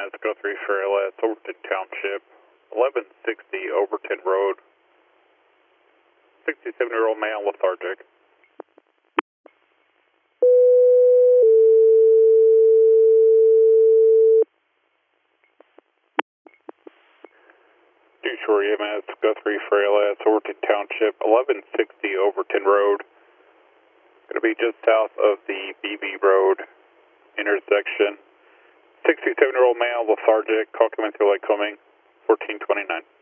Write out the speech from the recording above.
EMS, go 3 for LS, Overton Township, 1160 Overton Road, 67-year-old male, lethargic. Shore EMS, go 3 for LS, Overton Township, 1160 Overton Road. Going to be just south of the BB Road intersection. 67-year-old male, lethargic, call coming through Lake Coming, 1429.